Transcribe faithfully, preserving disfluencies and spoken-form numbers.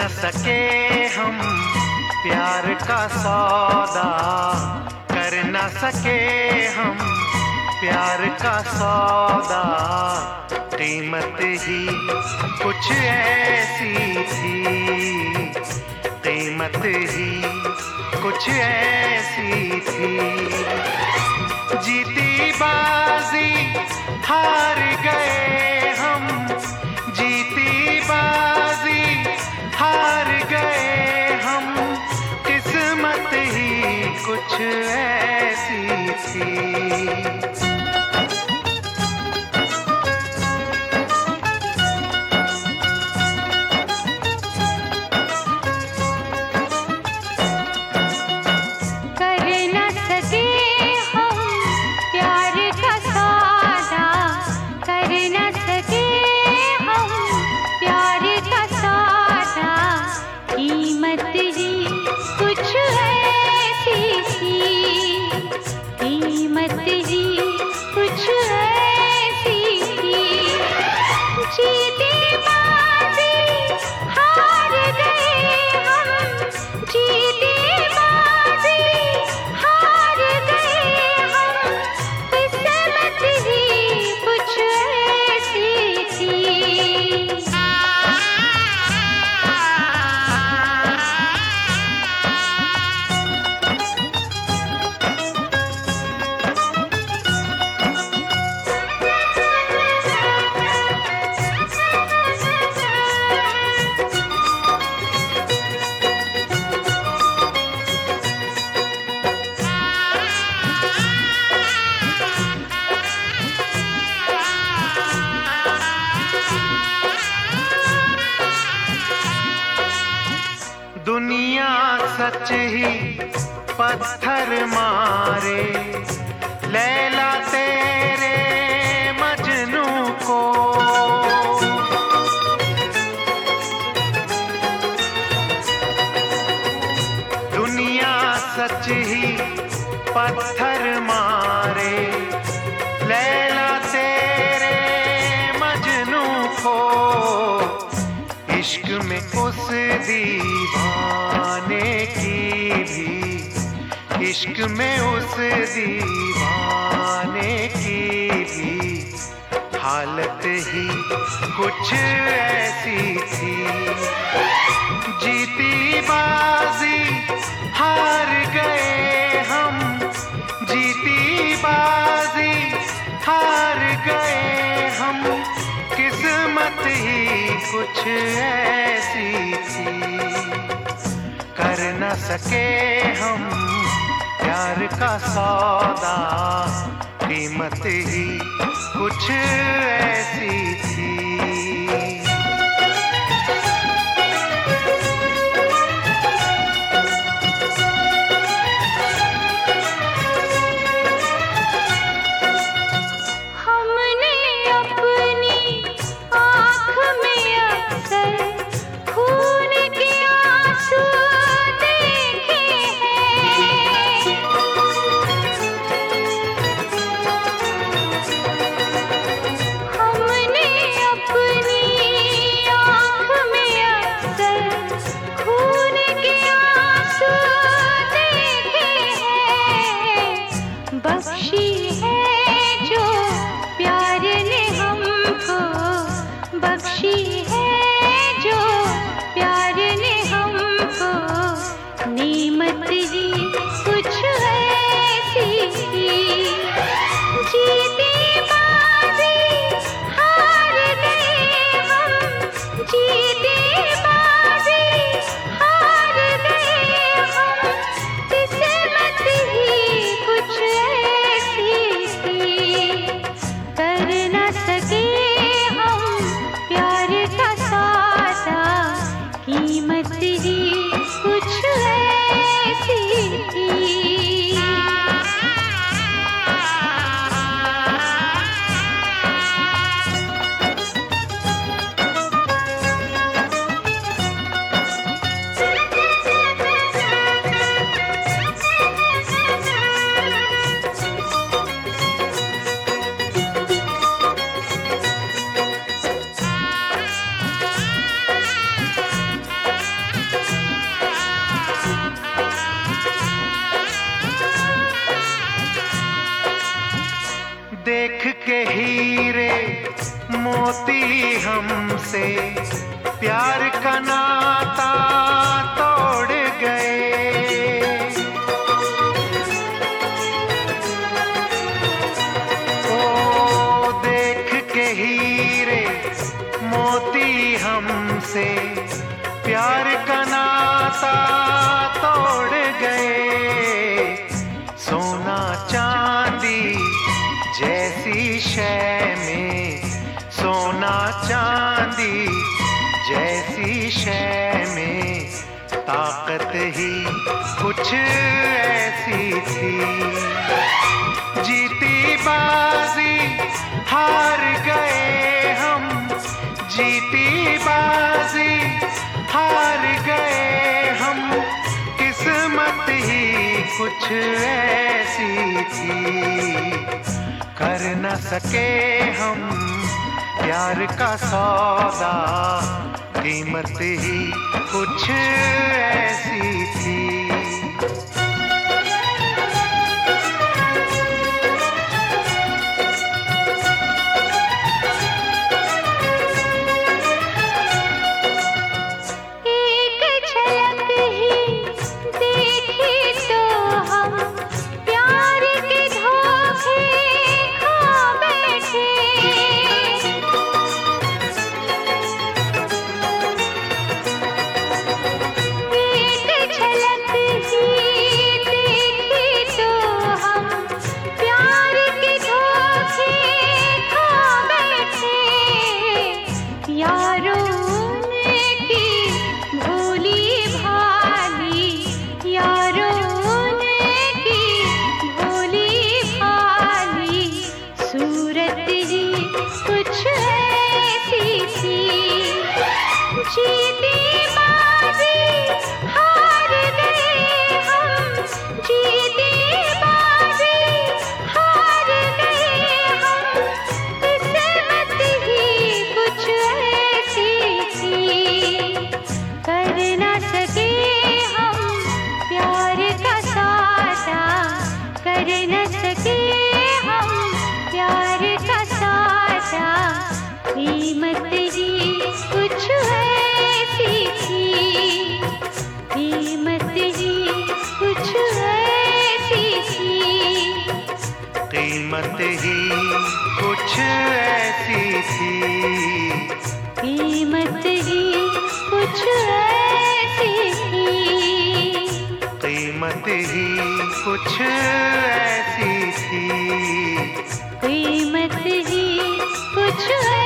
न सके हम प्यार का सौदा, कर न सके हम प्यार का सौदा। कीमत ही कुछ ऐसी थी, कीमत ही कुछ ऐसी थी। जीती बाजी हार गए हम, जीती बाजी हार गए हम। किस्मत ही कुछ ऐसी थी। दुनिया सच ही पत्थर मारे, लैला तेरे मजनू को। दुनिया सच ही पत्थर मारे, लैला तेरे मजनू को। इश्क में उस दीवाने की भी, इश्क में उस दीवाने की भी हालत ही कुछ ऐसी थी। जीती बाजी हार गए हम, जीती बाजी हार गए हम। किस्मत ही कुछ ऐसी थी, कर न सके हम प्यार का सौदा। कीमत ही कुछ ऐसी थी। हमने के हीरे मोती हमसे प्यार का नाता तोड़ गए। ओ देख के हीरे मोती हमसे प्यार का नाता तोड़ गए। सोना चांदी जैसी शय में, सोना चांदी जैसी शय में ताकत ही कुछ ऐसी थी। जीती बाजी हार गए हम, जीती बाजी हार गए हम। किस्मत ही कुछ ऐसी थी, कर न सके हम प्यार का सौदा। कीमत ही कुछ ऐसी थी। जीती बाजी हार गए हम, जीती बाजी हार गए हम। किस्मत ही कुछ ऐसी थी, कर न सके हम प्यार का सादा। कर न सके हम प्यार का सादा। कीमत ही कुछ ऐसी थी, कीमत ही कुछ ऐसी थी। कीमत ही कुछ ऐसी थी, कीमत ही कुछ ऐसी थी। कीमत ही कुछ ऐसी थी। कीमत ही कुछ